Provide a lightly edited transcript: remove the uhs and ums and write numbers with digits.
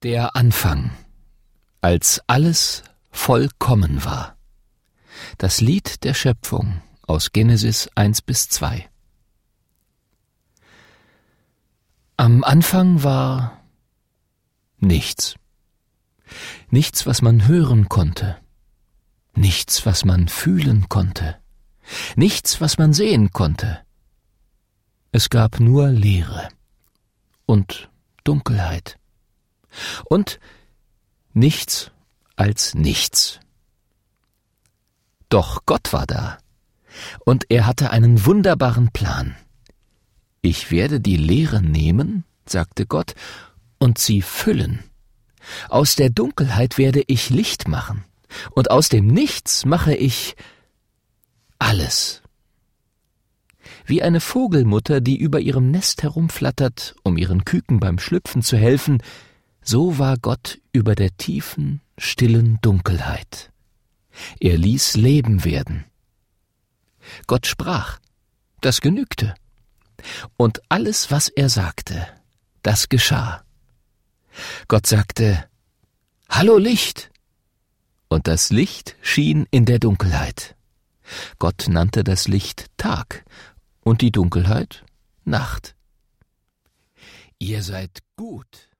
Der Anfang, als alles vollkommen war. Das Lied der Schöpfung aus Genesis 1-2. Am Anfang war nichts. Nichts, was man hören konnte. Nichts, was man fühlen konnte. Nichts, was man sehen konnte. Es gab nur Leere und Dunkelheit. Und nichts als nichts. Doch Gott war da, und er hatte einen wunderbaren Plan. Ich werde die Leere nehmen, sagte Gott, und sie füllen. Aus der Dunkelheit werde ich Licht machen, und aus dem Nichts mache ich alles. Wie eine Vogelmutter, die über ihrem Nest herumflattert, um ihren Küken beim Schlüpfen zu helfen, so war Gott über der tiefen, stillen Dunkelheit. Er ließ Leben werden. Gott sprach, das genügte. Und alles, was er sagte, das geschah. Gott sagte, »Hallo Licht!« Und das Licht schien in der Dunkelheit. Gott nannte das Licht Tag und die Dunkelheit Nacht. Ihr seid gut.